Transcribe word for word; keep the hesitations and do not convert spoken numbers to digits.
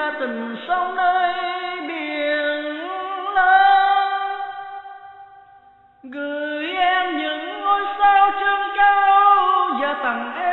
ra tình sông nơi biển lớn, gửi em những ngôi sao trên cao và tặng